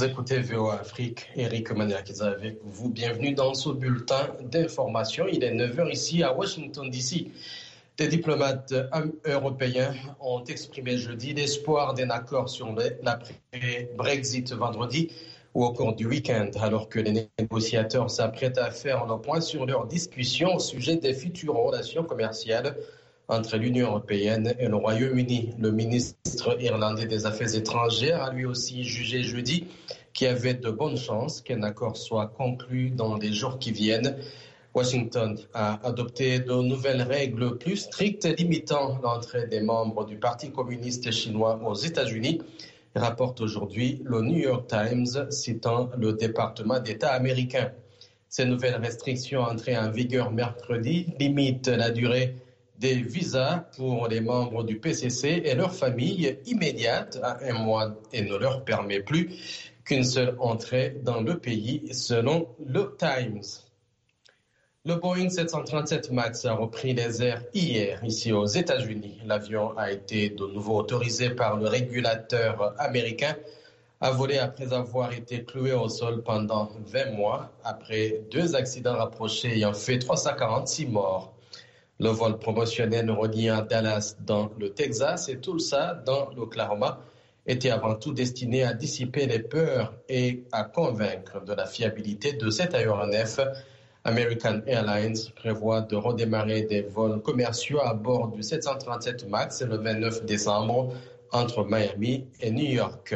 Vous écoutez VOA Afrique, Eric Maniakiza avec vous. Bienvenue dans ce bulletin d'information. Il est 9h ici à Washington, D.C. Des diplomates européens ont exprimé jeudi l'espoir d'un accord sur l'après-Brexit vendredi ou au cours du week-end, alors que les négociateurs s'apprêtent à faire le point sur leur discussion au sujet des futures relations commerciales entre l'Union européenne et le Royaume-Uni. Le ministre irlandais des Affaires étrangères a lui aussi jugé jeudi qu'il y avait de bonnes chances qu'un accord soit conclu dans les jours qui viennent. Washington a adopté de nouvelles règles plus strictes limitant l'entrée des membres du Parti communiste chinois aux États-Unis, rapporte aujourd'hui le New York Times, citant le département d'État américain. Ces nouvelles restrictions entrées en vigueur mercredi limitent la durée des visas pour les membres du PCC et leurs familles immédiates à 1 mois et ne leur permet plus qu'une seule entrée dans le pays, selon le Times. Le Boeing 737 MAX a repris les airs hier ici aux États-Unis. L'avion a été de nouveau autorisé par le régulateur américain à voler après avoir été cloué au sol pendant 20 mois, après 2 accidents rapprochés ayant fait 346 morts. Le vol promotionnel reliant Dallas dans le Texas et Tulsa dans l'Oklahoma était avant tout destiné à dissiper les peurs et à convaincre de la fiabilité de cet aéronef. American Airlines prévoit de redémarrer des vols commerciaux à bord du 737 MAX le 29 décembre entre Miami et New York.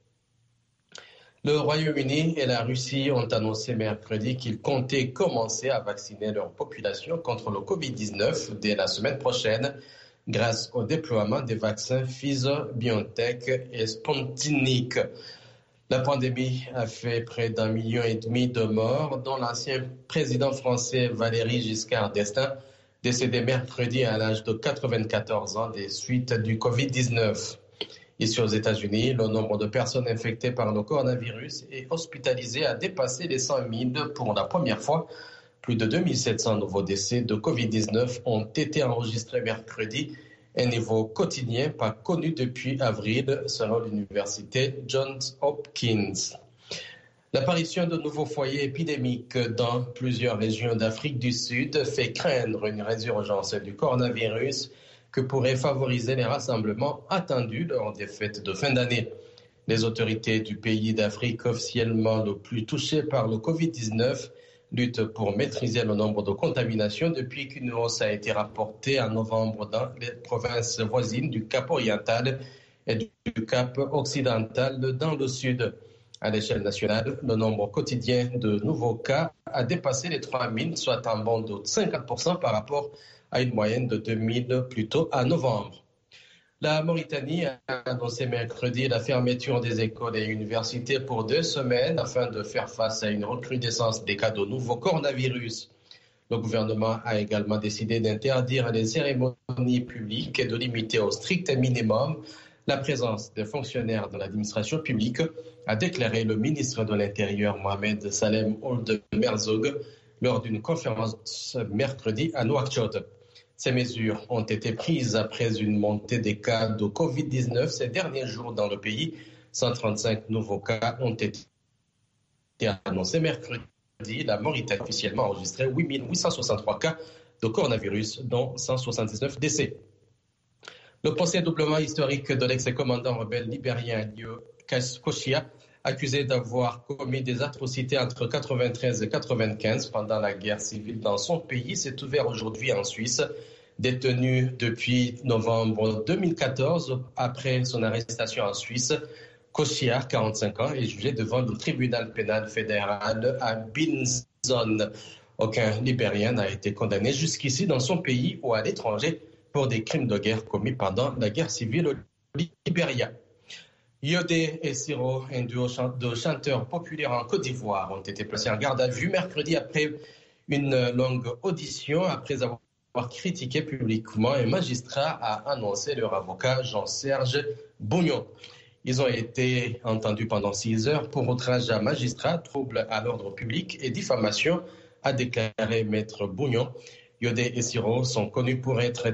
Le Royaume-Uni et la Russie ont annoncé mercredi qu'ils comptaient commencer à vacciner leur population contre le Covid-19 dès la semaine prochaine grâce au déploiement des vaccins Pfizer, BioNTech et Sputnik. La pandémie a fait près d'1,5 million de morts, dont l'ancien président français Valéry Giscard d'Estaing, décédé mercredi à l'âge de 94 ans des suites du Covid-19. Ici aux États-Unis, le nombre de personnes infectées par le coronavirus et hospitalisées a dépassé les 100 000 pour la première fois. Plus de 2700 nouveaux décès de Covid-19 ont été enregistrés mercredi, un niveau quotidien pas connu depuis avril, selon l'université Johns Hopkins. L'apparition de nouveaux foyers épidémiques dans plusieurs régions d'Afrique du Sud fait craindre une résurgence du coronavirus que pourrait favoriser les rassemblements attendus lors des fêtes de fin d'année. Les autorités du pays d'Afrique officiellement le plus touché par le Covid-19 luttent pour maîtriser le nombre de contaminations depuis qu'une hausse a été rapportée en novembre dans les provinces voisines du Cap oriental et du Cap occidental dans le sud. À l'échelle nationale, le nombre quotidien de nouveaux cas a dépassé les 3 000, soit un bond de 50% par rapport à une moyenne de 2 000 plus tôt à novembre. La Mauritanie a annoncé mercredi la fermeture des écoles et universités pour 2 semaines afin de faire face à une recrudescence des cas de nouveau coronavirus. Le gouvernement a également décidé d'interdire les cérémonies publiques et de limiter au strict minimum la présence des fonctionnaires de l'administration publique, a déclaré le ministre de l'Intérieur Mohamed Salem Ould Merzoug lors d'une conférence mercredi à Nouakchott. Ces mesures ont été prises après une montée des cas de Covid-19 ces derniers jours dans le pays. 135 nouveaux cas ont été annoncés mercredi. La Mauritanie a officiellement enregistré 8 863 cas de coronavirus, dont 179 décès. Le procès doublement historique de l'ex-commandant rebelle libérien Liu Koshia, accusé d'avoir commis des atrocités entre 1993 et 1995 pendant la guerre civile dans son pays, s'est ouvert aujourd'hui en Suisse. Détenu depuis novembre 2014, après son arrestation en Suisse, Koshia, 45 ans, est jugé devant le tribunal pénal fédéral à Binzon. Aucun Libérien n'a été condamné jusqu'ici dans son pays ou à l'étranger pour des crimes de guerre commis pendant la guerre civile au Libéria. Yodé et Siro, un duo de chanteurs populaires en Côte d'Ivoire, ont été placés en garde à vue mercredi après une longue audition, après avoir critiqué publiquement un magistrat, a annoncé leur avocat Jean-Serge Bougnon. Ils ont été entendus pendant 6 heures pour outrage à magistrat, trouble à l'ordre public et diffamation, a déclaré Maître Bougnon. Yodé et Siro sont connus pour être